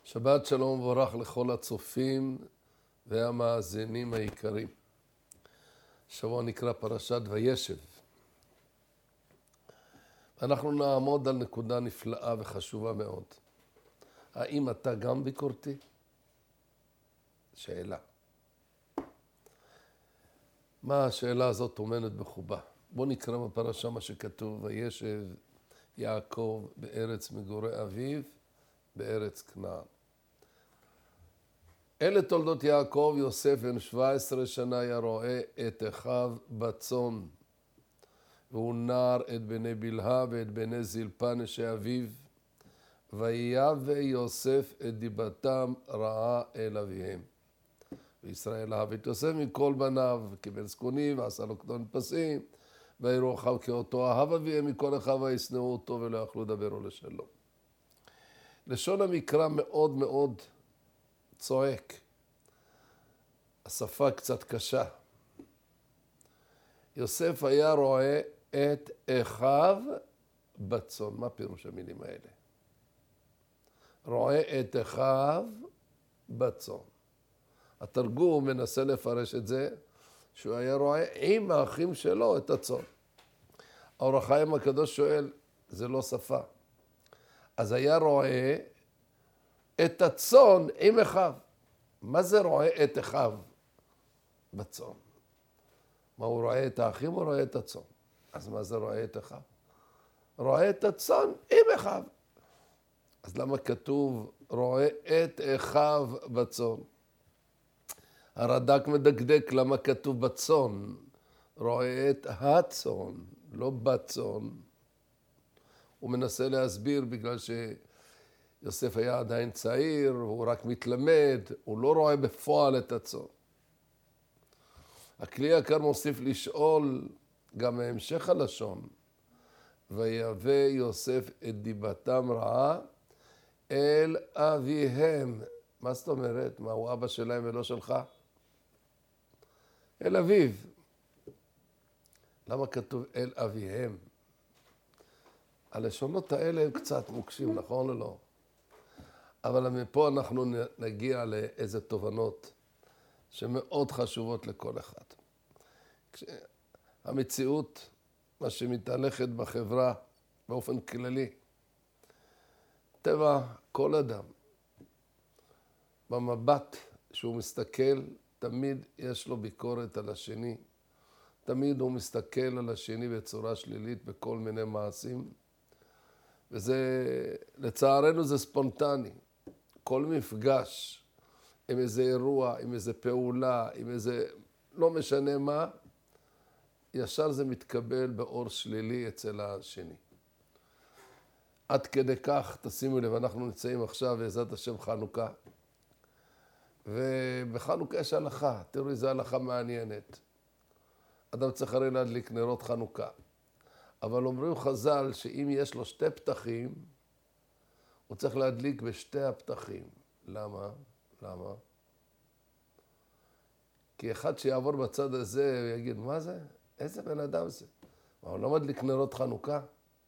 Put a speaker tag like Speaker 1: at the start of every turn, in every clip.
Speaker 1: שבת שלום וברך לכל הצופים והמאזינים היקרים. שבוע נקרא פרשת וישב. אנחנו נעמוד על נקודה נפלאה וחשובה מאוד. האם אתה גם ביקורתי? שאלה. מה השאלה הזאת טומנת בחובה? בוא נקרא בפרשה מה שכתוב, וישב יעקב בארץ מגורי אביו, בארץ כנען. אלה תולדות יעקב. יוסף בן 17 שנה היה רועה את אחיו בצאן, והוא נער את בני בלהה ואת בני זלפה נשי אביו, ויבא יוסף את דיבתם רעה אל אביהם. וישראל אהב את יוסף מכל בניו, קיבל זקונים ועשה לו כתון פסים, ויראו אחיו כאותו אהב אביהם מכל אחיו וישנאו אותו ולא יכלו לדברו לשלום. לשון המקרא מאוד מאוד צועק. השפה קצת קשה. יוסף היה רואה את אחיו בצאן. מה פירוש המילים האלה? רואה את אחיו בצאן. התרגום מנסה לפרש את זה, שהוא היה רואה עם האחים שלו את הצאן. האור החיים הקדוש שואל, זה לא שפה. אז היה רואה את הצאן עם אחיו. מה זה רואה את אחיו בצאן? מה, הוא רואה את האחים או רואה את הצאן? אז מה זה רואה את אחיו? רואה את הצאן עם אחיו. אז למה כתוב רואה את אחיו בצאן? הרד"ק מדקדק למה כתוב בצאן. רואה את הצאן, לא בצאן. הוא מנסה להסביר בגלל שיוסף היה עדיין צעיר, הוא רק מתלמד, הוא לא רואה בפועל את הצאן. הכלי יקר מוסיף לשאול גם מהמשך הלשון, ויבא יוסף את דיבתם רעה אל אביהם. מה זאת אומרת? מה, הוא אבא שלהם ולא שלך? אל אביו. למה כתוב אל אביהם? הלשונות האלה הם קצת מוקשים, נכון או לא? אבל מפה אנחנו נגיע לאיזה תובנות שמאוד חשובות לכל אחד. המציאות, מה שמתהלכת בחברה באופן כללי, טבע כל אדם, במבט שהוא מסתכל, תמיד יש לו ביקורת על השני. תמיד הוא מסתכל על השני בצורה שלילית בכל מיני מעשים. וזה, לצערנו זה ספונטני. כל מפגש עם איזה אירוע, עם איזה פעולה, עם איזה, לא משנה מה, ישר זה מתקבל באור שלילי אצל השני. עד כדי כך, תשימו לב, אנחנו נמצאים עכשיו בעזרת השם חנוכה. ובחנוכה יש הלכה, תראו איזו הלכה מעניינת. אדם צריך הרי להדליק נרות חנוכה. אבל אומרים חז"ל שאם יש לו שתי פתחים, הוא צריך להדליק בשתי הפתחים. למה? למה? כי אחד שיעבור בצד הזה, הוא יגיד, מה זה? איזה בן אדם זה? מה, הוא לא מדליק נרות חנוכה?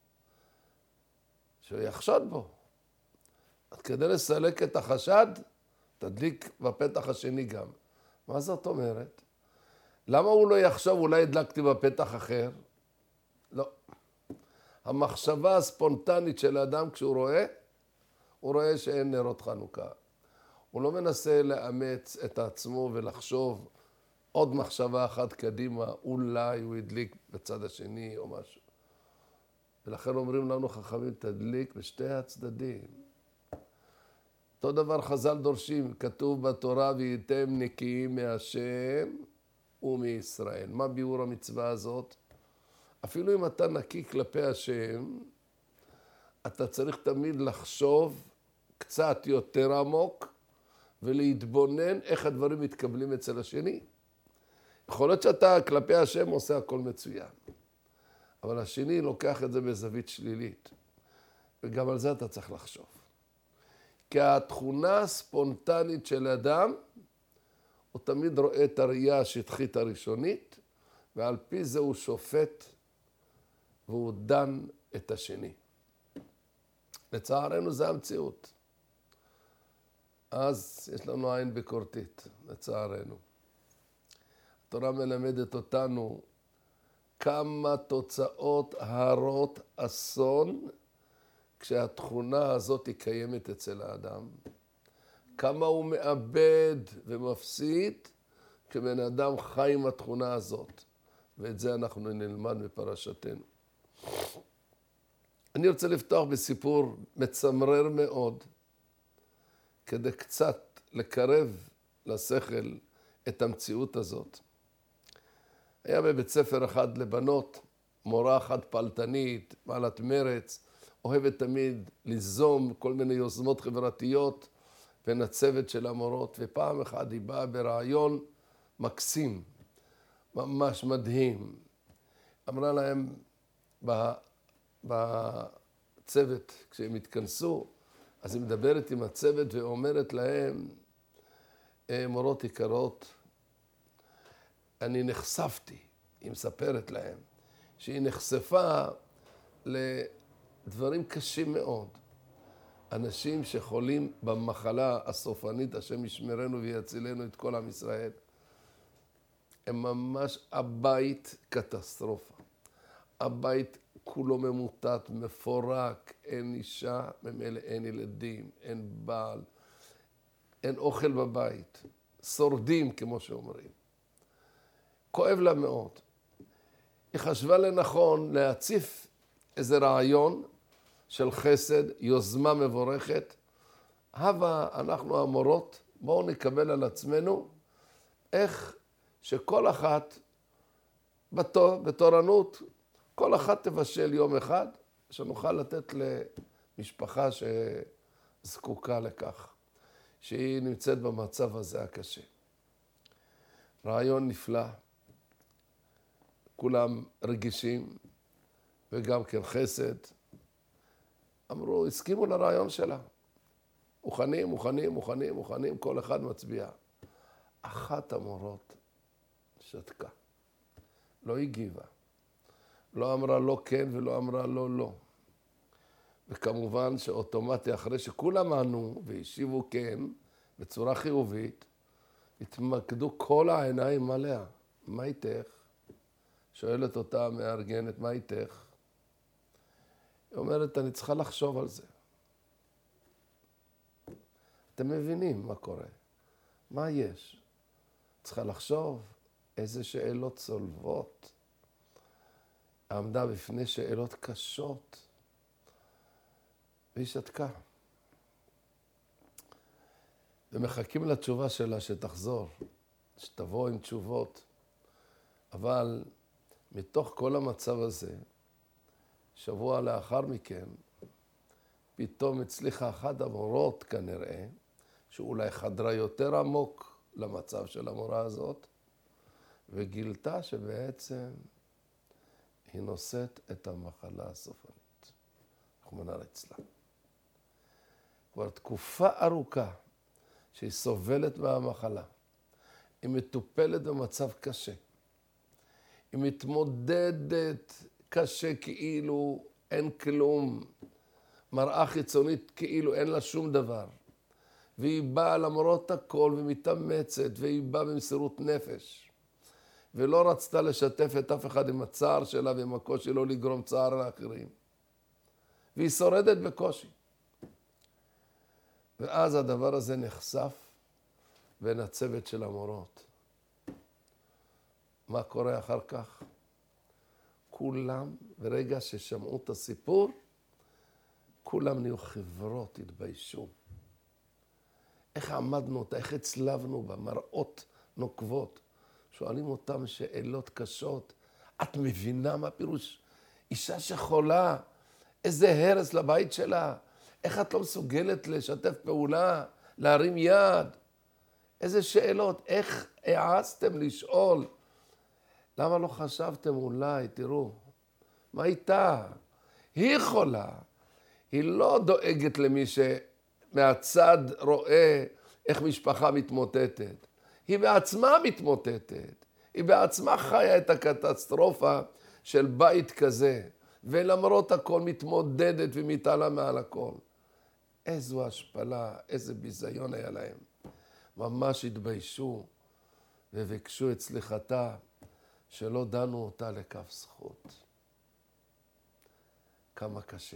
Speaker 1: שהוא יחשוד בו. אז כדי לסלק את החשד, תדליק בפתח השני גם. מה זאת אומרת? למה הוא לא יחשוב, אולי הדלקתי בפתח אחר? לא. המחשבה הספונטנית של האדם כשהוא רואה, הוא רואה שאין נרות חנוכה. הוא לא מנסה לאמץ את עצמו ולחשוב עוד מחשבה אחת קדימה, אולי הוא ידליק בצד השני או משהו. ולכן אומרים לנו חכמים, תדליק בשתי הצדדים. אותו דבר חז"ל דורשים, כתוב בתורה, והייתם נקיים מהשם ומישראל. מה ביאור המצווה הזאת? אפילו אם אתה נקי כלפי השם, אתה צריך תמיד לחשוב קצת יותר עמוק, ולהתבונן איך הדברים מתקבלים אצל השני. יכול להיות שאתה כלפי השם עושה הכל מצוין, אבל השני לוקח את זה בזווית שלילית, וגם על זה אתה צריך לחשוב. כי התכונה הספונטנית של האדם, הוא תמיד רואה את הראייה השטחית הראשונית, ועל פי זה הוא שופט, והוא דן את השני. לצערנו זה המציאות. אז יש לנו עין ביקורתית, לצערנו. התורה מלמדת אותנו כמה תוצאות הרות אסון כשהתכונה הזאת היא קיימת אצל האדם. כמה הוא מאבד ומפסיד כשבן אדם חי עם התכונה הזאת. ואת זה אנחנו נלמד מפרשתנו. אני רוצה לפתוח בסיפור מצמרר מאוד, כדי קצת לקרב לשכל את המציאות הזאת. היה בבית ספר אחד לבנות, מורה אחת פלטנית, בעלת מרץ, אוהבת תמיד ליזום כל מיני יוזמות חברתיות בין הצוות של המורות, ופעם אחת היא באה ברעיון מקסים, ממש מדהים. אמרה להם בצוות, כשהם התכנסו, אז היא מדברת עם הצוות ואומרת להם, מורות יקרות, אני נחשפתי, היא מספרת להם, שהיא נחשפה לדברים קשים מאוד. אנשים שחולים במחלה הסופנית, השם ישמרנו ויצילנו את כל עם ישראל, הם ממש הבית קטסטרופה. הבית כולו ממוטט, מפורק, אין אישה, ממילא אין ילדים, אין בעל, אין אוכל בבית, שורדים כמו שאומרים. כואב לה מאוד. היא חשבה לנכון להציף איזה רעיון של חסד, יוזמה מבורכת. הווה, אנחנו המורות, בואו נקבל על עצמנו איך שכל אחת בתורנות, כל אחת תבשל יום אחד, שנוכל לתת למשפחה שזקוקה לכך, שהיא נמצאת במצב הזה הקשה. רעיון נפלא, כולם רגישים, וגם כן חסד. אמרו, הסכימו לרעיון שלה. מוכנים, כל אחד מצביע. אחת המורות שתקה, לא הגיבה. לא אמרה לא כן ולא אמרה לא. וכמובן שאוטומטי אחרי שכולם ענו והשיבו כן בצורה חיובית, התמקדו כל העיניים עליה. מה איתך? שואלת אותה המארגנת, מה איתך? היא אומרת, אני צריכה לחשוב על זה. אתם מבינים מה קורה? מה יש? צריכה לחשוב איזה שאלות צולבות. עמדה בפני שאלות קשות, והיא שתקה. ומחכים לתשובה שלה שתחזור, שתבוא עם תשובות. אבל מתוך כל המצב הזה, שבוע לאחר מכן, פתאום הצליחה אחת המורות כנראה, שאולי חדרה יותר עמוק למצב של המורה הזאת, וגילתה שבעצם היא נושאת את המחלה הסופנית. רחמנא ליצלן. כבר תקופה ארוכה שהיא סובלת מהמחלה. היא מטופלת במצב קשה. היא מתמודדת קשה כאילו אין כלום. מראה חיצונית כאילו אין לה שום דבר. והיא באה למרות הכל ומתאמצת, והיא באה במסירות נפש. ולא רצתה לשתף את אף אחד עם הצער שלה ועם הקושי, לא לגרום צער לאחרים. והיא שורדת בקושי. ואז הדבר הזה נחשף בין הצוות של המורות. מה קורה אחר כך? כולם, ברגע ששמעו את הסיפור, כולם נהיו חברות, התביישו. איך עמדנו אותה, איך הצלבנו בה, מראות נוקבות. שואלים אותם שאלות קשות. את מבינה מה פירוש? אישה שחולה, איזה הרס לבית שלה. איך את לא מסוגלת לשתף פעולה, להרים יד? איזה שאלות, איך העזתם לשאול? למה לא חשבתם אולי, תראו, מה איתה? היא חולה. היא לא דואגת למי שמהצד רואה איך משפחה מתמוטטת. היא בעצמה מתמוטטת. היא בעצמה חיה את הקטסטרופה של בית כזה. ולמרות הכל מתמודדת ומתעלה מעל הכל. איזו השפלה, איזה ביזיון היה להם. ממש התביישו וביקשו את סליחתה שלא דנו אותה לכף זכות. כמה קשה.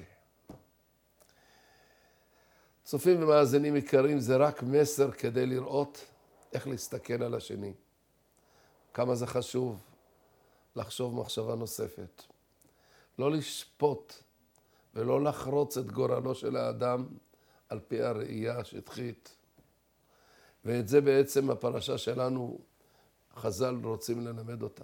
Speaker 1: צופים ומאזינים יקרים, זה רק מסר כדי לראות איך להסתכל על השני. כמה זה חשוב לחשוב מחשבה נוספת. לא לשפוט ולא לחרוץ את גורלו של האדם על פי הראייה השטחית. ואת זה בעצם הפרשה שלנו, חז"ל רוצים ללמד אותה.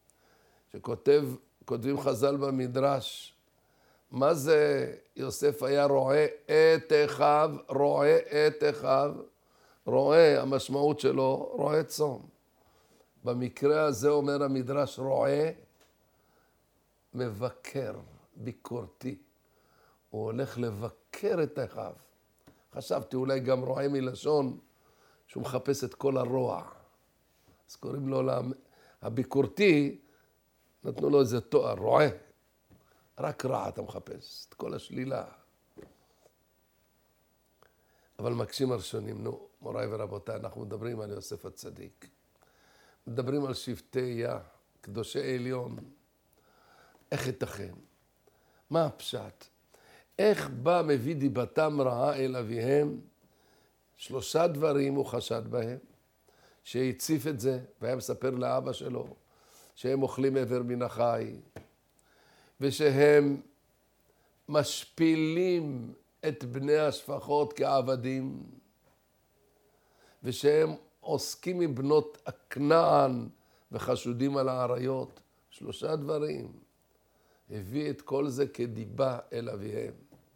Speaker 1: כותבים חז"ל במדרש, מה זה יוסף היה רועה את אחיו, רועה את אחיו, רועה, המשמעות שלו, רועה צאן. במקרה הזה אומר המדרש, רועה מבקר, ביקורתי. הוא הולך לבקר את אחיו. חשבתי אולי גם רועה מלשון, שהוא מחפש את כל הרוע. אז קוראים לו הביקורתי, נתנו לו איזה תואר, רועה. רק רע אתה מחפש, את כל השלילה. אבל מקשים הראשונים, נו, מוריי ורבותיי, אנחנו מדברים על יוסף הצדיק. מדברים על שבטי קדושי עליון. איך ייתכן? מה הפשט? איך בא מביא דיבתם רעה אל אביהם? 3 דברים הוא חשד בהם, שהציף את זה, והיה מספר לאבא שלו, שהם אוכלים עבר מן החי, ושהם משפילים את בני השפחות כעבדים, ושהם עוסקים עם בנות הכנען וחשודים על העריות. 3 דברים. הביא את כל זה כדיבה אל אביהם.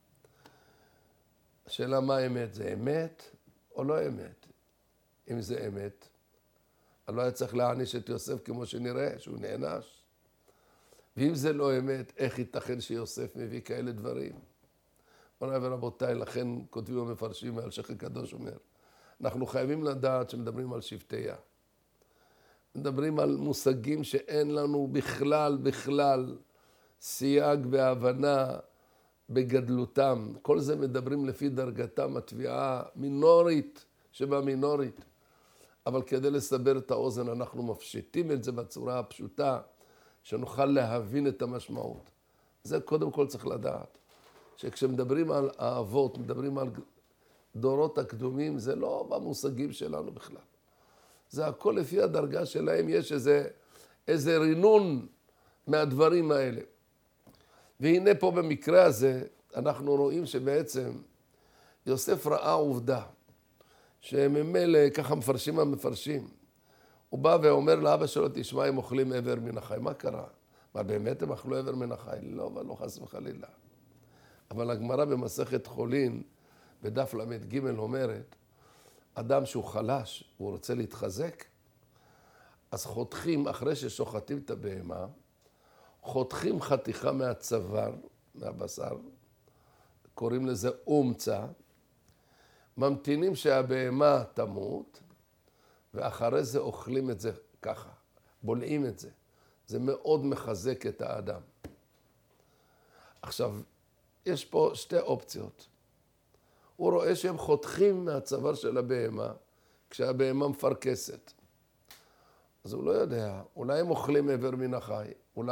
Speaker 1: השאלה מה האמת? זה אמת או לא אמת? אם זה אמת, אני לא היה צריך להעניש את יוסף כמו שנראה, שהוא נענש. ואם זה לא אמת, איך ייתכן שיוסף מביא כאלה דברים? מוריי ורבותיי, לכן כותבים המפרשים, והאלשיך הקדוש אומר, אנחנו חייבים לדעת שמדברים על שבטי. מדברים על מושגים שאין לנו בכלל סייג והבנה בגדלותם. כל זה מדברים לפי דרגתם, התביעה מינורית שבמינורית. אבל כדי לסבר את האוזן אנחנו מפשיטים את זה בצורה הפשוטה, שנוכל להבין את המשמעות. זה קודם כל צריך לדעת. שכשמדברים על האבות, מדברים על דורות הקדומים, זה לא במושגים שלנו בכלל. זה הכל לפי הדרגה שלהם, יש איזה רינון מהדברים האלה. והנה פה במקרה הזה, אנחנו רואים שבעצם יוסף ראה עובדה, שממילא ככה מפרשים המפרשים. הוא בא ואומר לאבא שלו, תשמע, הם אוכלים עבר מן החי. מה קרה? מה באמת הם אכלו עבר מן החי? לא, אבל לא חס וחלילה. אבל הגמרא במסכת חולין, בדף ל"ג אומרת, אדם שהוא חלש, הוא רוצה להתחזק, אז חותכים, אחרי ששוחטים את הבהמה, חותכים חתיכה מהצוואר, מהבשר, קוראים לזה אומצה, ממתינים שהבהמה תמות, ואחרי זה אוכלים את זה ככה, בולעים את זה. זה מאוד מחזק את האדם. עכשיו, יש פה 2 אופציות. הוא רואה שהם חותכים מהצוואר של הבהמה, כשהבהמה מפרקסת. אז הוא לא יודע, אולי הם אוכלים עבר מן החי,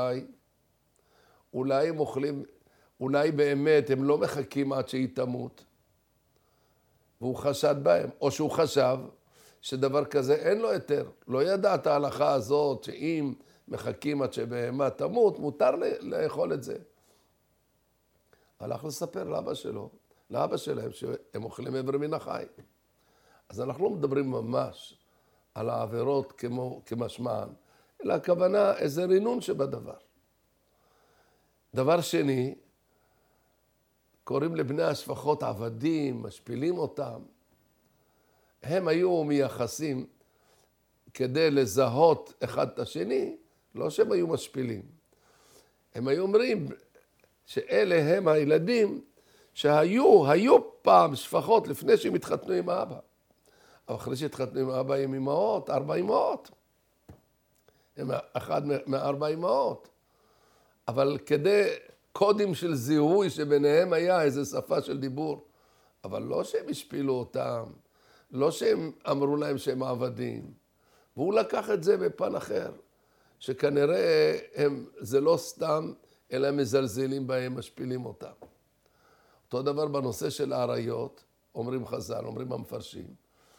Speaker 1: אולי הם אוכלים, אולי באמת הם לא מחכים עד שהיא תמות, והוא חשד בהם, או שהוא חשב שדבר כזה אין לו היתר. לא ידע את ההלכה הזאת שאם מחכים עד שבהמה תמות, מותר לאכול את זה. הלך לספר לאבא שלהם שהם אוכלים עבר מן החי. אז אנחנו לא מדברים ממש על העבירות כמשמען, אלא הכוונה איזה רינון שבדבר. דבר שני, קוראים לבני השפחות עבדים, משפילים אותם. הם היו מייחסים כדי לזהות אחד את השני, לא שהם היו משפילים. הם היו אומרים שאלה הם הילדים שהיו פעם שפחות לפני שהם התחתנו עם האבא. אבל אחרי שהתחתנו עם האבא עם אמהות, 4 אמהות. הם אחד מ4 אמהות. אבל כדי קודים של זיהוי שביניהם היה איזו שפה של דיבור, אבל לא שהם השפילו אותם, לא שהם אמרו להם שהם עבדים. והוא לקח את זה בפן אחר, שכנראה זה לא סתם, אלא הם מזלזלים בהם, משפילים אותם. אותו דבר בנושא של העריות, אומרים חז"ל, אומרים המפרשים.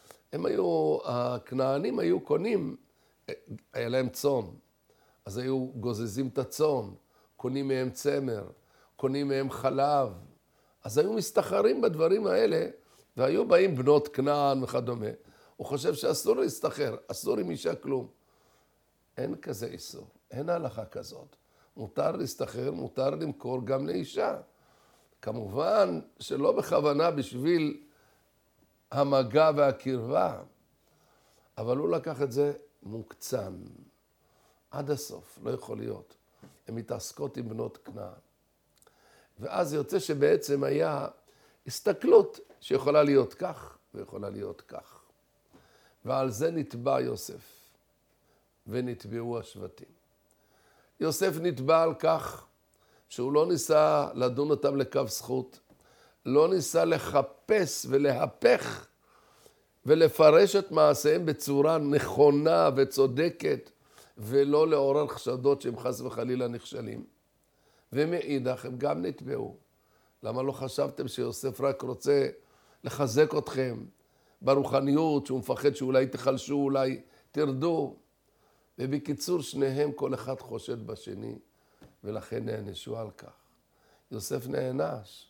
Speaker 1: הכנענים היו קונים, היה להם צאן, אז היו גוזזים את הצאן, קונים מהם צמר, קונים מהם חלב, אז היו מסתחרים בדברים האלה, והיו באים בנות כנען וכדומה. הוא חושב שאסור להסתחר, אסור עם אישה כלום. אין כזה איסור, אין הלכה כזאת. מותר להסתחר, מותר למכור גם לאישה. כמובן שלא בכוונה בשביל המגע והקרבה, אבל הוא לקח את זה מוקצן, עד הסוף, לא יכול להיות. הן מתעסקות עם בנות כנען. ואז יוצא שבעצם היה הסתכלות שיכולה להיות כך ויכולה להיות כך. ועל זה נתבע יוסף, ונתבעו השבטים. יוסף נתבע על כך שהוא לא ניסה לדון אותם לקו זכות, לא ניסה לחפש ולהפך ולפרש את מעשיהם בצורה נכונה וצודקת, ולא לעורר חשדות שהם חס וחלילה נכשלים. ומאידך הם גם נתבעו. למה לא חשבתם שיוסף רק רוצה לחזק אתכם ברוחניות, שהוא מפחד שאולי תחלשו, אולי תרדו? ובקיצור, שניהם כל אחד חושד בשני, ולכן נענשו על כך. יוסף נענש.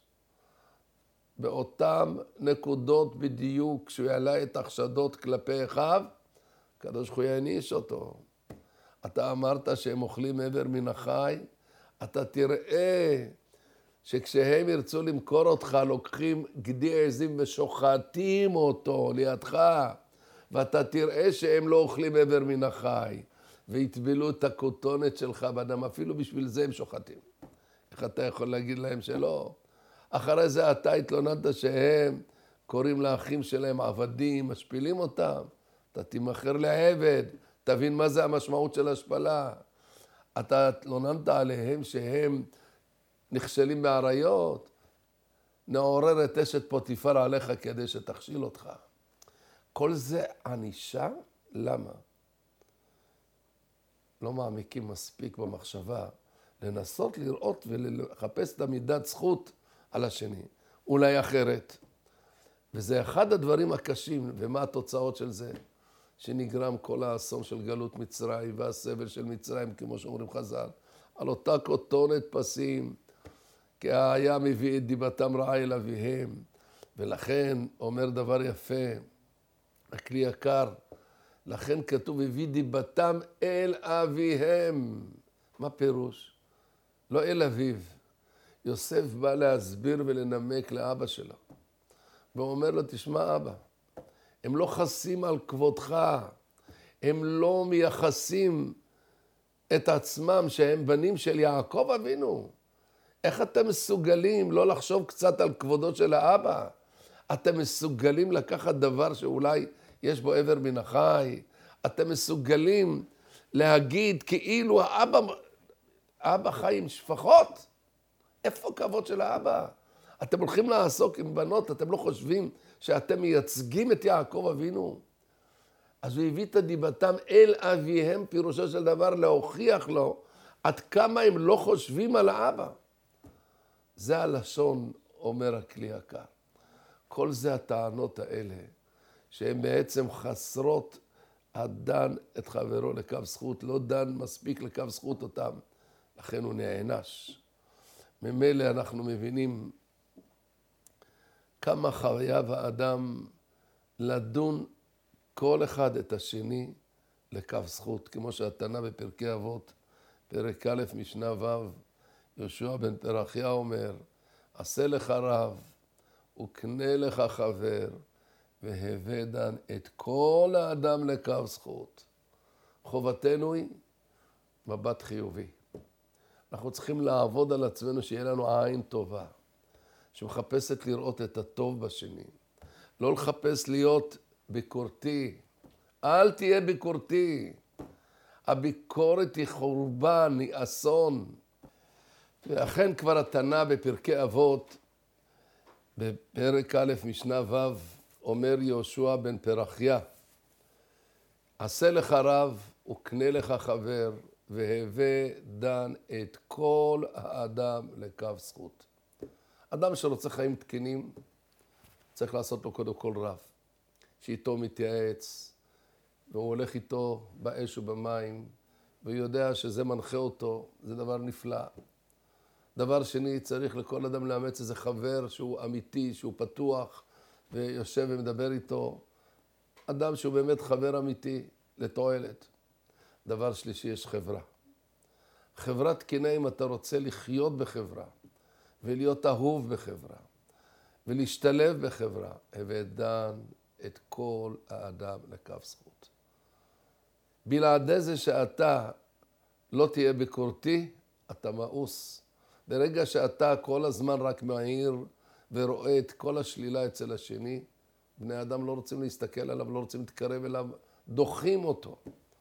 Speaker 1: באותם נקודות בדיוק, כשהוא העלה את החשדות כלפי אחיו, הקדוש ברוך הוא יעניש אותו. אתה אמרת שהם אוכלים עבר מן החי, אתה תראה שכשהם ירצו למכור אותך, לוקחים גדי עזים ושוחטים אותו לידך, ואתה תראה שהם לא אוכלים עבר מן החי, ויטבלו את הכותונת שלך באדם, אפילו בשביל זה הם שוחטים. איך אתה יכול להגיד להם שלא? אחרי זה אתה התלוננת שהם קוראים לאחים שלהם עבדים, משפילים אותם, אתה תימכר לעבד, תבין מה זה המשמעות של השפלה. אתה התלוננת עליהם שהם נכשלים בעריות, נעורר את אשת פוטיפר עליך כדי שתכשיל אותך. כל זה ענישה, למה? לא מעמיקים מספיק במחשבה, לנסות לראות ולחפש את המידת זכות על השני, אולי אחרת. וזה אחד הדברים הקשים, ומה התוצאות של זה? שנגרם כל האסון של גלות מצרים והסבל של מצרים, כמו שאומרים חז"ל, על אותה כותונת פסים, כי היה מביא את דיבתם רעה אל אביהם. ולכן אומר דבר יפה, הכלי יקר, לכן כתוב הביא דיבתם אל אביהם. מה פירוש? לא אל אביו. יוסף בא להסביר ולנמק לאבא שלו. ואומר לו, תשמע אבא, הם לא חסים על כבודך, הם לא מייחסים את עצמם שהם בנים של יעקב אבינו. איך אתם מסוגלים לא לחשוב קצת על כבודו של האבא? אתם מסוגלים לקחת דבר שאולי יש בו עבר מן החי? אתם מסוגלים להגיד כאילו האבא חי עם שפחות? איפה הכבוד של האבא? אתם הולכים לעסוק עם בנות, אתם לא חושבים שאתם מייצגים את יעקב אבינו? אז הוא הביא את דיבתם אל אביהם, פירושו של דבר להוכיח לו עד כמה הם לא חושבים על האבא. זה הלשון, אומר הכלי יקר. כל זה הטענות האלה, שהן בעצם חסרות הדן את חברו לקו זכות, לא דן מספיק לקו זכות אותם, לכן הוא נענש. ממילא אנחנו מבינים כמה חייב האדם לדון כל אחד את השני לקו זכות, כמו שהתנא בפרקי אבות, פרק א' משנה ו', יהושע בן פרחיה אומר, עשה לך רב וקנה לך חבר, והווה דן את כל האדם לקו זכות. חובתנו היא מבט חיובי. אנחנו צריכים לעבוד על עצמנו שיהיה לנו עין טובה, שמחפשת לראות את הטוב בשני. לא לחפש להיות ביקורתי. אל תהיה ביקורתי. הביקורת היא חורבן, היא אסון. ואכן כבר התנא בפרקי אבות בפרק א' משנה ו' אומר יהושע בן פרחיה, עשה לך רב וקנה לך חבר, והווה דן את כל האדם לקו זכות. אדם שרוצה חיים תקינים, צריך לעשות לו קודם כל רב, שאיתו מתייעץ, והוא הולך איתו באש ובמים, והוא יודע שזה מנחה אותו, זה דבר נפלא. דבר שני, צריך לכל אדם לאמץ איזה חבר שהוא אמיתי, שהוא פתוח, ויושב ומדבר איתו. אדם שהוא באמת חבר אמיתי לתועלת. דבר שלישי, יש חברה. חברה תקינה אם אתה רוצה לחיות בחברה, ולהיות אהוב בחברה, ולהשתלב בחברה, הבא דן את כל האדם לקו זכות. בלעדי זה שאתה לא תהיה ביקורתי, אתה מאוס. ברגע שאתה כל הזמן רק מעיר ורואה את כל השלילה אצל השני, בני אדם לא רוצים להסתכל עליו, לא רוצים להתקרב אליו, דוחים אותו.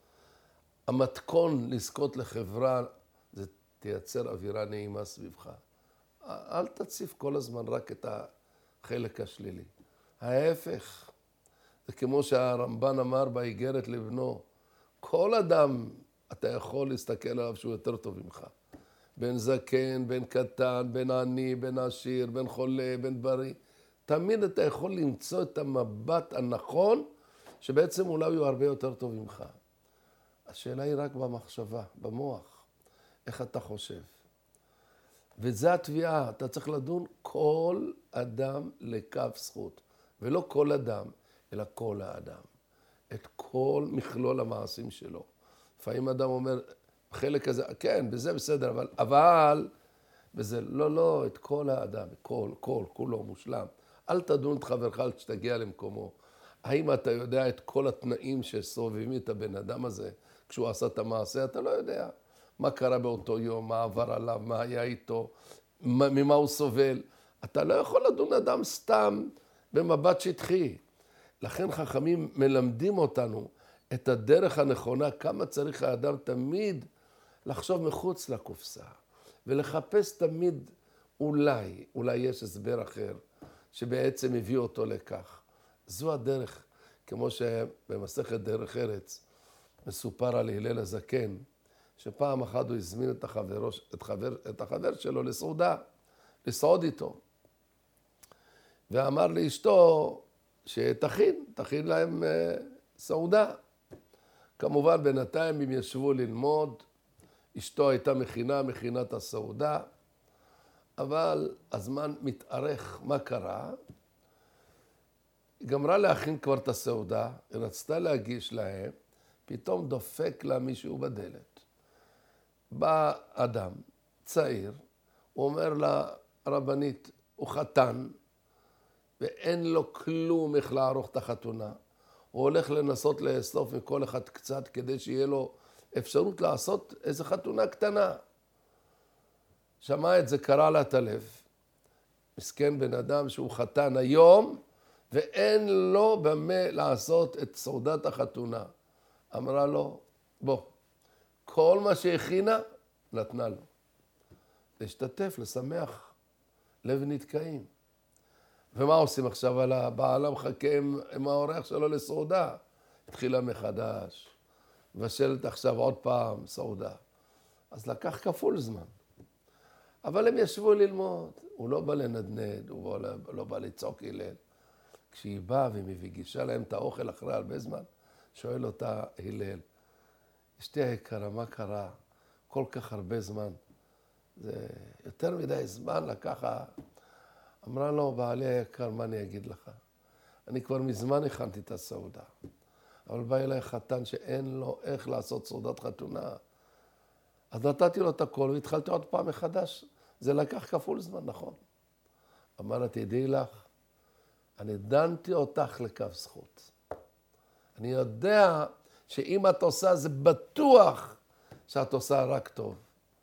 Speaker 1: המתכון לזכות לחברה, זה תייצר אווירה נעימה סביבך. אל תציף כל הזמן רק את החלק השלילי. ההפך, זה כמו שהרמב"ן אמר באיגרת לבנו, כל אדם אתה יכול להסתכל עליו שהוא יותר טוב ממך. בין זקן, בין קטן, בין עני, בין עשיר, בין חולה, בין בריא. תמיד אתה יכול למצוא את המבט הנכון, שבעצם אולי הוא הרבה יותר טוב ממך. השאלה היא רק במחשבה, במוח. איך אתה חושב? וזה התביעה, אתה צריך לדון כל אדם לקו זכות. ולא כל אדם, אלא כל האדם. את כל מכלול המעשים שלו. לפעמים אדם אומר, חלק הזה, כן, בזה בסדר, אבל, בזה, לא, את כל האדם, כולו מושלם. אל תדון את חברך עד שתגיע למקומו. האם אתה יודע את כל התנאים שסובבים את הבן אדם הזה, כשהוא עשה את המעשה, אתה לא יודע. מה קרה באותו יום, מה עבר עליו, מה היה איתו, ממה הוא סובל. אתה לא יכול לדון אדם סתם במבט שטחי. לכן חכמים מלמדים אותנו את הדרך הנכונה, כמה צריך האדם תמיד לחשוב מחוץ לקופסה, ולחפש תמיד אולי יש הסבר אחר, שבעצם הביא אותו לכך. זו הדרך, כמו שבמסכת דרך ארץ, מסופר על הלל הזקן, שפעם אחת הוא הזמין את החבר שלו לסעודה, לסעוד איתו. ואמר לאשתו שתכין להם סעודה. כמובן בינתיים הם ישבו ללמוד, אשתו הייתה מכינת הסעודה, אבל הזמן מתארך. מה קרה? היא גמרה להכין כבר את הסעודה, היא רצתה להגיש להם, פתאום דופק לה מישהו בדלת. בא אדם צעיר, הוא אומר לרבנית, הוא חתן, ואין לו כלום איך לערוך את החתונה. הוא הולך לנסות לאסוף מכל אחד קצת, כדי שיהיה לו אפשרות לעשות איזו חתונה קטנה. שמע את זה, קרא לה את הלב. מסכן בן אדם שהוא חתן היום, ואין לו במה לעשות את סעודת החתונה. אמרה לו, בוא, כל מה שהכינה, נתנה לו. להשתתף, לשמח, לב נתקעים. ומה עושים עכשיו? על הבעלה מחכה עם האורח שלו לסעודה. התחילה מחדש. ושלת עכשיו עוד פעם סעודה. אז לקח כפול זמן. אבל הם ישבו ללמוד. הוא לא בא לנדנד, הוא לא בא לצעוק הלל. כשהיא באה ומגישה להם את האוכל אחרי הרבה זמן, שואל אותה הלל, אשתי היקרה, מה קרה? כל כך הרבה זמן. זה יותר מדי זמן לקחה. אמרה לו, בעלי היקר, מה אני אגיד לך? אני כבר מזמן הכנתי את הסעודה. אבל בא אליי חתן שאין לו איך לעשות סעודת חתונה. אז נתתי לו את הכל והתחלתי עוד פעם מחדש. זה לקח כפול זמן, נכון. אמרה, תדעי לך, אני דנתי אותך לקו זכות. אני יודע שאם את עושה, זה בטוח שאת עושה רק טוב.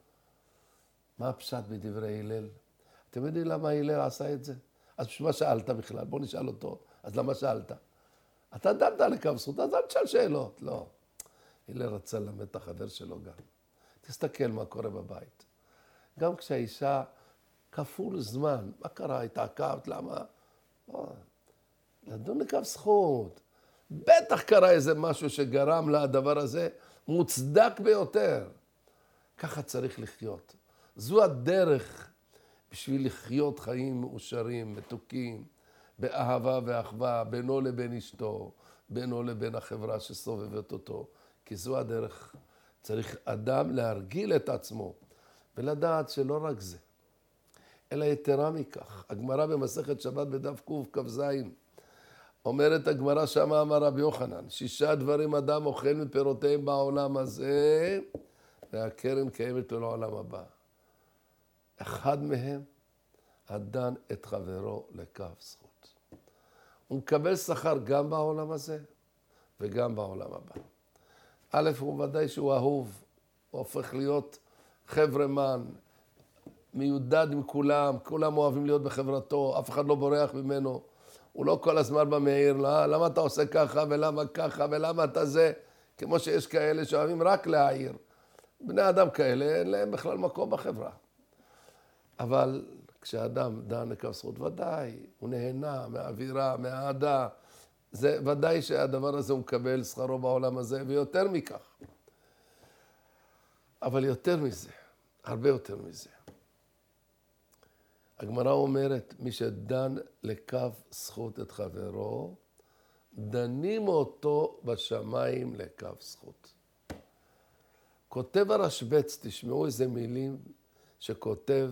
Speaker 1: מה הפשט בדברי הלל? אתם יודעים למה הלל עשה את זה? אז בשביל מה שאלת בכלל? בוא נשאל אותו. אז למה שאלת? אתה דנת לקו זכות, אז אל תשאל שאלות. לא. הלל רצה ללמד את החבר שלו גם. תסתכל מה קורה בבית. גם כשהאישה כפול זמן. מה קרה? התעכבת? למה? לדון לכף זכות. בטח קרה איזה משהו שגרם לדבר הזה מוצדק ביותר. ככה צריך לחיות. זו הדרך בשביל לחיות חיים מאושרים, מתוקים, באהבה ואחווה, בינו לבין אשתו, בינו לבין החברה שסובבת אותו. כי זו הדרך. צריך אדם להרגיל את עצמו, ולדעת שלא רק זה, אלא יתרה מכך. הגמרא במסכת שבת בדף קכ"ז, אומרת הגמרא, שמה אמר רבי יוחנן, 6 דברים אדם אוכל מפירותיהם בעולם הזה, והקרן קיימת לו לעולם הבא. אחד מהם, הדן את חברו לכף זכות. הוא מקבל שכר גם בעולם הזה, וגם בעולם הבא. א', הוא ודאי שהוא אהוב, הוא הופך להיות חברמן, מיודד עם כולם, כולם אוהבים להיות בחברתו, אף אחד לא בורח ממנו. הוא לא כל הזמן במעיר, למה אתה עושה ככה ולמה ככה ולמה אתה זה, כמו שיש כאלה שאוהבים רק להעיר. בני אדם כאלה אין להם בכלל מקום בחברה. אבל כשאדם דן לכף זכות, ודאי, הוא נהנה מהאווירה, מהאהדה, זה ודאי שהדבר הזה הוא מקבל שכרו בעולם הזה, ויותר מכך. אבל יותר מזה, הרבה יותר מזה. הגמרא אומרת, מי שדן לכף זכות את חברו, דנים אותו בשמיים לכף זכות. כותב הרשב"ץ, תשמעו איזה מילים שכותב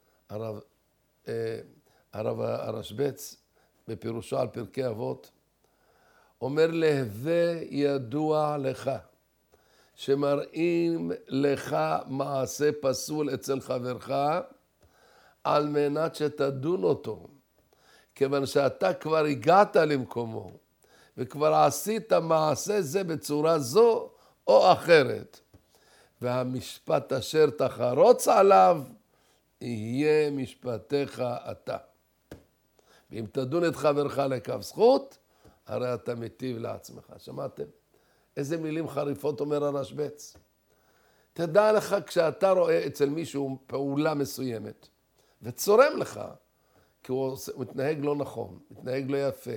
Speaker 1: הרב הרשב"ץ בפירושו על פרקי אבות, אומר להווה ידוע לך, שמראים לך מעשה פסול אצל חברך, על מנת שתדון אותו, כיוון שאתה כבר הגעת למקומו, וכבר עשית מעשה זה בצורה זו או אחרת, והמשפט אשר תחרוץ עליו, יהיה משפטך אתה. ואם תדון את חברך לכף זכות, הרי אתה מטיב לעצמך. שמעתם? איזה מילים חריפות אומר הרשב"ץ. תדע לך כשאתה רואה אצל מישהו פעולה מסוימת, וצורם לך, כי הוא מתנהג לא נכון, מתנהג לא יפה.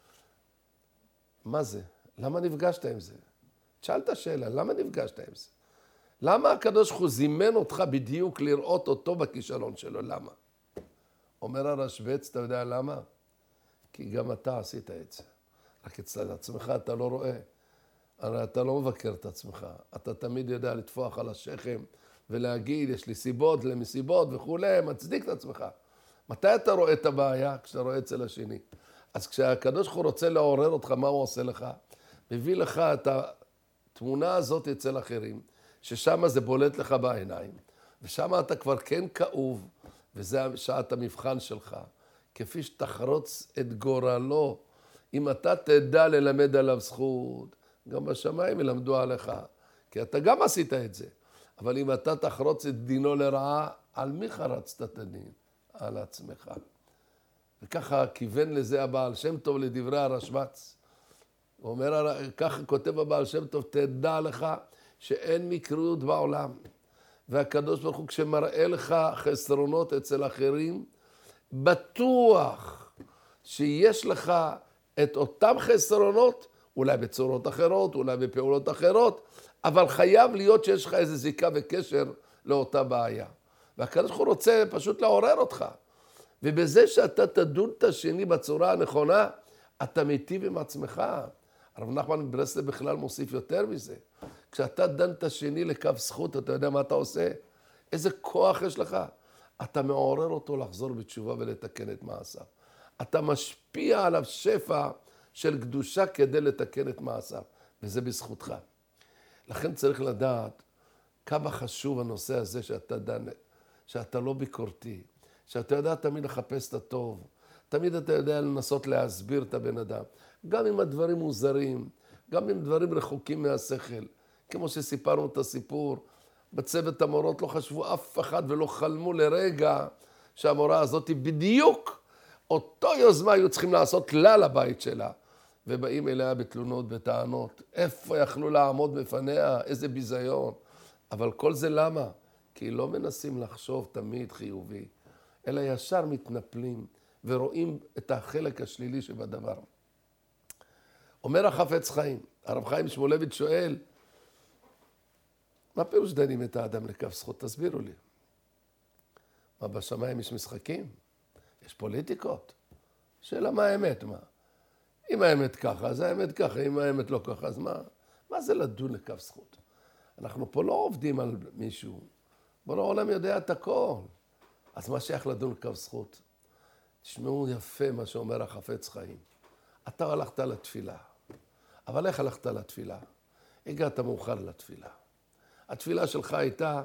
Speaker 1: מה זה? למה נפגשת עם זה? תשאל את השאלה, למה נפגשת עם זה? למה הקדוש ברוך הוא זימן אותך בדיוק לראות אותו בכישלון שלו? למה? אומר הרשב"ץ, אתה יודע למה? כי גם אתה עשית את זה. רק אצל עצמך אתה לא רואה. הרי אתה לא מבקר את עצמך. אתה תמיד יודע לטפוח על השכם ולהגיד, יש לי סיבות למסיבות וכולי, מצדיק את עצמך. מתי אתה רואה את הבעיה? כשאתה רואה אצל השני. אז כשהקדוש ברוך הוא רוצה לעורר אותך, מה הוא עושה לך? מביא לך את התמונה הזאת אצל אחרים, ששם זה בולט לך בעיניים, ושם אתה כבר כן כאוב, וזה שעת המבחן שלך. כפי שתחרוץ את גורלו, אם אתה תדע ללמד עליו זכות, גם בשמיים ילמדו עליך, כי אתה גם עשית את זה. אבל אם אתה תחרוץ את דינו לרעה, על מי חרצת את הדין? על עצמך. וככה כיוון לזה הבעל שם טוב לדברי הרשב"ץ. הוא אומר, ככה כותב הבעל שם טוב, תדע לך שאין מקריות בעולם. והקדוש ברוך הוא כשמראה לך חסרונות אצל אחרים, בטוח שיש לך את אותם חסרונות, אולי בצורות אחרות, אולי בפעולות אחרות, אבל חייב להיות שיש לך איזו זיקה וקשר לאותה בעיה. והקדוש ברוך הוא רוצה פשוט לעורר אותך. ובזה שאתה תדון את השני בצורה הנכונה, אתה מיטיב עם עצמך. הרב נחמן מברסלב בכלל מוסיף יותר מזה. כשאתה דן את השני לכף זכות, אתה יודע מה אתה עושה? איזה כוח יש לך? אתה מעורר אותו לחזור בתשובה ולתקן את מעשיו. אתה משפיע עליו שפע של קדושה כדי לתקן את מעשיו, וזה בזכותך. לכן צריך לדעת כמה חשוב הנושא הזה שאתה דן, שאתה לא ביקורתי, שאתה יודע תמיד לחפש את הטוב, תמיד אתה יודע לנסות להסביר את הבן אדם, גם אם הדברים מוזרים, גם אם דברים רחוקים מהשכל, כמו שסיפרנו את הסיפור, בצוות המורות לא חשבו אף אחד ולא חלמו לרגע שהמורה הזאת בדיוק אותו יוזמה היו צריכים לעשות לה לבית שלה, ובאים אליה בתלונות, בטענות, איפה יכלו לעמוד בפניה, איזה ביזיון. אבל כל זה למה? כי לא מנסים לחשוב תמיד חיובי, אלא ישר מתנפלים ורואים את החלק השלילי שבדבר. אומר החפץ חיים, הרב חיים שמואלביץ' שואל, מה פירוש דנים את האדם לכף זכות? תסבירו לי. מה, בשמיים יש משחקים? יש פוליטיקות? שאלה מה האמת, מה? אם האמת ככה, אז האמת ככה, אם האמת לא ככה, אז מה? מה זה לדון לכף זכות? אנחנו פה לא עובדים על מישהו. בורא העולם יודע את הכל. אז מה שייך לדון לכף זכות? תשמעו יפה מה שאומר החפץ חיים. אתה הלכת לתפילה. אבל איך הלכת לתפילה? הגעת מאוחר לתפילה. התפילה שלך הייתה,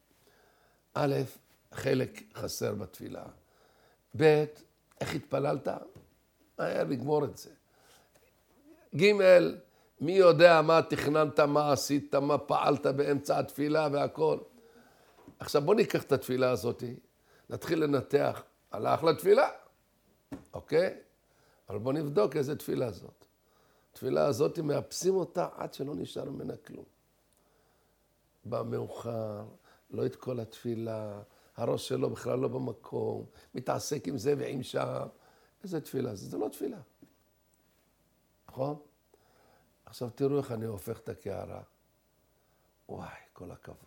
Speaker 1: א', חלק חסר בתפילה. ב', איך התפללת? היה לגמור את זה. ג', מי יודע מה תכננת, מה עשית, מה פעלת באמצע התפילה והכל. עכשיו בוא ניקח את התפילה הזאת, נתחיל לנתח, הלך לתפילה, אוקיי? אבל בוא נבדוק איזה תפילה זאת. התפילה הזאת מאפסים אותה עד שלא נשאר ממנה כלום. בא מאוחר, לא את כל התפילה, הראש שלו בכלל לא במקום, מתעסק עם זה ועם שם. איזה תפילה? זה לא תפילה. נכון? עכשיו תראו איך אני הופך את הקערה. וואי, כל הכבוד.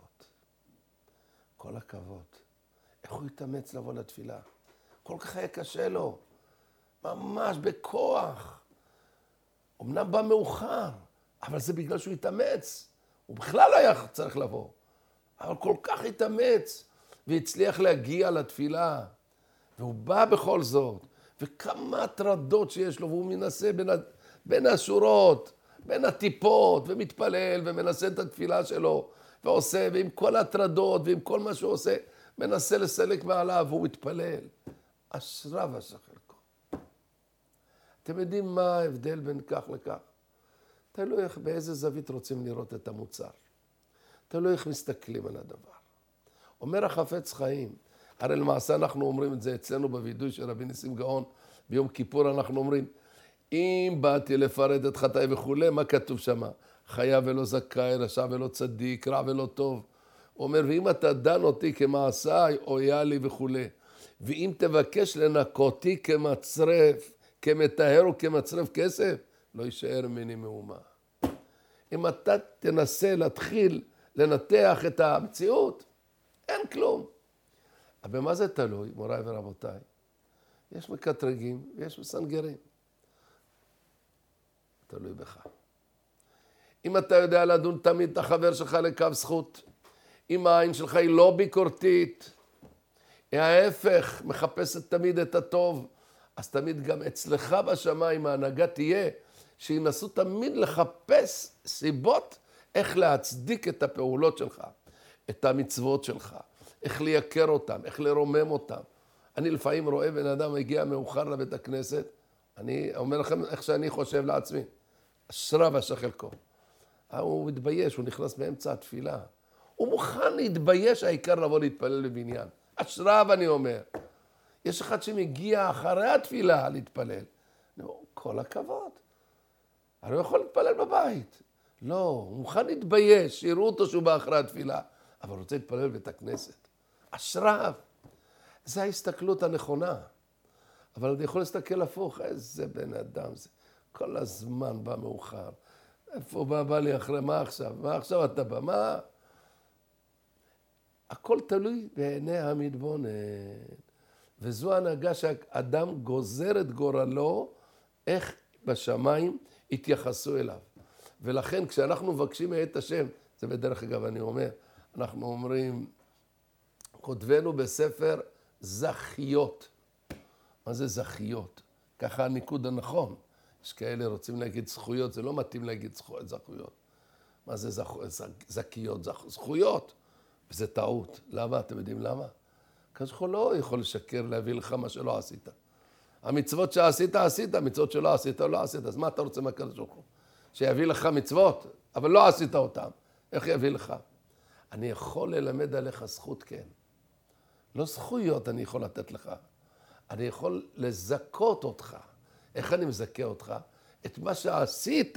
Speaker 1: כל הכבוד. איך הוא התאמץ לבוא לתפילה? כל כך היה קשה לו. ממש בכוח. אמנם בא מאוחר, אבל זה בגלל שהוא התאמץ. הוא בכלל לא היה צריך לבוא. אבל כל כך התאמץ, והצליח להגיע לתפילה. והוא בא בכל זאת. וכמה הטרדות שיש לו, והוא מנסה בין השורות, בין הטיפות, ומתפלל, ומנסה את התפילה שלו, ועושה, ועם כל הטרדות, ועם כל מה שהוא עושה, מנסה לסלק מעליו, והוא מתפלל. אשריו חלקו. אתם יודעים מה ההבדל בין כך לכך? תלוי איך, באיזה זווית רוצים לראות את המוצר. תלוי איך מסתכלים על הדבר. אומר החפץ חיים, הרי למעשה אנחנו אומרים את זה אצלנו בוידוי של רבי ניסים גאון, ביום כיפור אנחנו אומרים, אם באתי לפרט את חטאי וכו', מה כתוב שם? חיה ולא זכאי, רשע ולא צדיק, רע ולא טוב. הוא אומר, ואם אתה דן אותי כמעשיי, אויה לי וכו'. ואם תבקש לנקותי כמצרף, כמטהר או כמצרף כסף, לא יישאר ממני מאומה. אם אתה תנסה להתחיל לנתח את המציאות, אין כלום. אבל במה זה תלוי, מוריי ורבותיי? יש מקטרגים ויש מסנגרים. תלוי בך. אם אתה יודע לדון תמיד את החבר שלך לקו זכות, אם העין שלך היא לא ביקורתית, היא ההפך, מחפשת תמיד את הטוב, אז תמיד גם אצלך בשמיים ההנהגה תהיה, שינסו תמיד לחפש סיבות איך להצדיק את הפעולות שלך, את המצוות שלך, איך לייקר אותם, איך לרומם אותם. אני לפעמים רואה בן אדם מגיע מאוחר לבית הכנסת, אני אומר לכם איך שאני חושב לעצמי, אשריו חלקו. הוא מתבייש, הוא נכנס באמצע התפילה. הוא מוכן להתבייש, העיקר לבוא להתפלל בבניין. אשריו אני אומר. יש אחד שמגיע אחרי התפילה להתפלל. כל הכבוד. הרי הוא יכול להתפלל בבית. לא, הוא מוכן להתבייש, שיראו אותו שהוא בא אחרי התפילה, אבל רוצה להתפלל בבית הכנסת. אשריו. זה ההסתכלות הנכונה. אבל אני יכול להסתכל הפוך, איזה בן אדם זה. כל הזמן בא מאוחר. איפה בא לי אחרי, מה עכשיו? מה עכשיו אתה בא? מה? הכל תלוי בעיני המתבונן. וזו ההנהגה שהאדם גוזר את גורלו, איך בשמיים התייחסו אליו. ולכן כשאנחנו מבקשים את השם, זה בדרך אגב אני אומר, אנחנו אומרים, כותבנו בספר זכיות. מה זה זכיות? ככה הניקוד הנכון. יש כאלה רוצים להגיד זכויות, זה לא מתאים להגיד זכויות. מה זה זכיות? זכויות. וזה טעות. למה? אתם יודעים למה? כזכו לא יכול לשקר להביא לך מה שלא עשית. המצוות שעשית, עשית, המצוות שלא עשית, לא עשית. אז מה אתה רוצה מהקדוש ברוך הוא? שיביא לך מצוות, אבל לא עשית אותם. איך יביא לך? אני יכול ללמד עליך זכות, כן. לא זכויות אני יכול לתת לך. אני יכול לזכות אותך. איך אני מזכה אותך? את מה שעשית,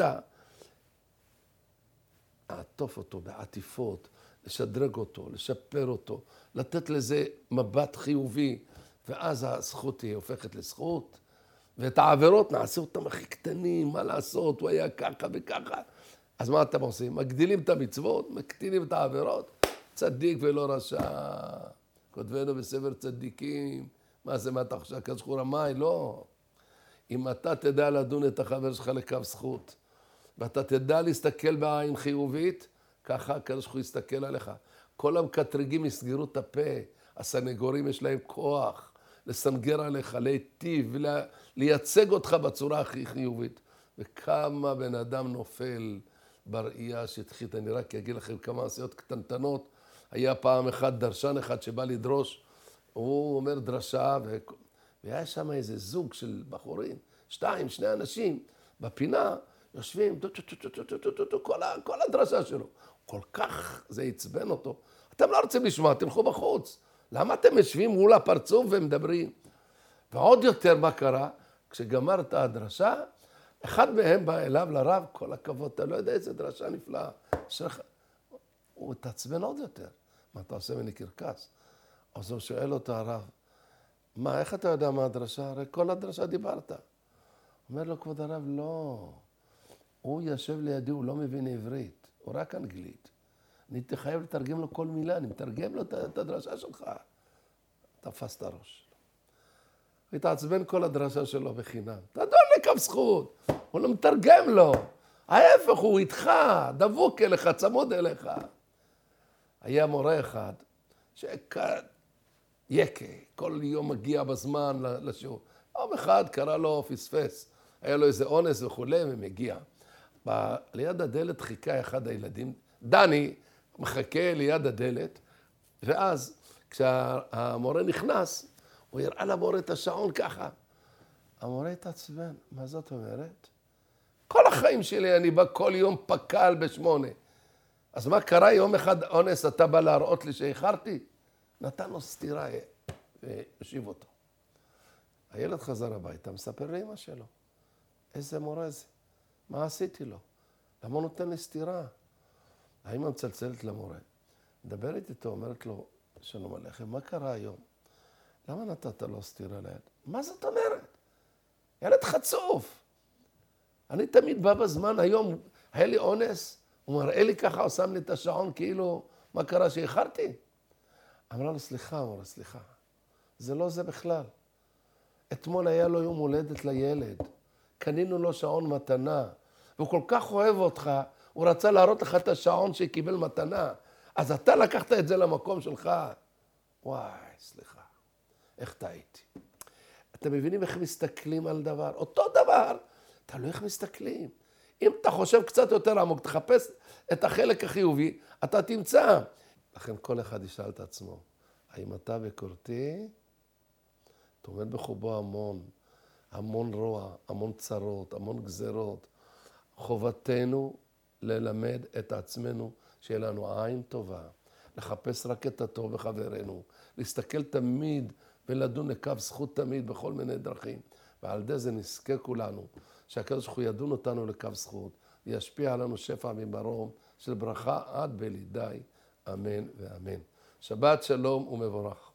Speaker 1: לעטוף אותו בעטיפות, לשדרג אותו, לשפר אותו, לתת לזה מבט חיובי, ואז הזכות היא הופכת לזכות, ואת העבירות נעשה אותם הכי קטנים, מה לעשות, הוא היה ככה וככה. אז מה אתם עושים? מגדילים את המצוות, מקטינים את העבירות, צדיק ולא רשע. כותבנו בספר צדיקים, מה זה, מה אתה חושב, כזכור המים? לא. אם אתה תדע לדון את החבר שלך לקו זכות, ואתה תדע להסתכל בעין חיובית, ככה הקדוש ברוך הוא יסתכל עליך. כל המקטרגים יסגרו את הפה, הסנגורים יש להם כוח לסנגר עליך, להיטיב, לייצג אותך בצורה הכי חיובית. וכמה בן אדם נופל בראייה שטחית. אני רק אגיד לכם כמה עשיות קטנטנות. היה פעם אחד דרשן אחד שבא לדרוש, הוא אומר דרשה, והיה שם איזה זוג של בחורים, שני אנשים, בפינה, יושבים, כל הדרשה שלו. כל כך זה עצבן אותו. אתם לא רוצים לשמוע, תלכו בחוץ. למה אתם יושבים מול הפרצוף ומדברים? ועוד יותר מה קרה? כשגמר את הדרשה, אחד מהם בא אליו לרב, כל הכבוד, אתה לא יודע איזה דרשה נפלאה. הוא התעצבן עוד יותר. מה אתה עושה ממני קרקס? אז הוא שואל אותו הרב, מה, איך אתה יודע מה הדרשה? הרי כל הדרשה דיברת. אומר לו, כבוד הרב, לא. הוא יושב לידי, הוא לא מבין עברית, הוא רק אנגלית. אני חייב לתרגם לו כל מילה, אני מתרגם לו את הדרשה שלך. תפס את הראש. הוא התעצבן כל הדרשה שלו בחינם. תדון לקו זכות, הוא לא מתרגם לו. ההפך, הוא איתך, דבוק אליך, צמוד אליך. היה מורה אחד, יקה, כל יום מגיע בזמן לשיעור. יום אחד קרא לו פספס, היה לו איזה אונס וכולי, ומגיע. ליד הדלת חיכה אחד הילדים, דני מחכה ליד הדלת, ואז כשהמורה נכנס, הוא הראה למורה את השעון ככה. המורה התעצבן, מה זאת אומרת? כל החיים שלי אני בא כל יום פקל ב8. אז מה קרה? יום אחד אונס, אתה בא להראות לי שאיחרתי? נתן לו סתירה והשיב אותו. הילד חזר הביתה, מספר לאמא שלו. איזה מורה זה? מה עשיתי לו? למה הוא נותן לי סתירה? האמא מצלצלת למורה. מדברת איתו, אומרת לו, שלום עליכם, מה קרה היום? למה נתת לו סתירה ליד? מה זאת אומרת? ילד חצוף. אני תמיד בא בזמן, היום היה לי אונס, הוא מראה לי ככה, הוא שם לי את השעון, כאילו, מה קרה שאיחרתי? אמרה לו, סליחה, אמרה, סליחה. זה לא זה בכלל. אתמול היה לו יום הולדת לילד. קנינו לו שעון מתנה. והוא כל כך אוהב אותך, הוא רצה להראות לך את השעון שקיבל מתנה. אז אתה לקחת את זה למקום שלך. וואי, סליחה. איך טעיתי. אתם מבינים איך מסתכלים על דבר? אותו דבר, תלוי איך מסתכלים. אם אתה חושב קצת יותר עמוק, תחפש את החלק החיובי, אתה תמצא. לכן כל אחד ישאל את עצמו, האם אתה ביקורתי? תומד בחובו המון רוע, המון צרות, המון גזרות. חובתנו ללמד את עצמנו שיהיה לנו עין טובה, לחפש רק את הטוב בחברנו, להסתכל תמיד ולדון לקו זכות תמיד בכל מיני דרכים. ועל ידי זה נזכה כולנו, שהקדוש ברוך הוא ידון אותנו לקו זכות, וישפיע עלינו שפע ממרום של ברכה עד בלי די. אמן ואמן. שבת שלום ומבורך.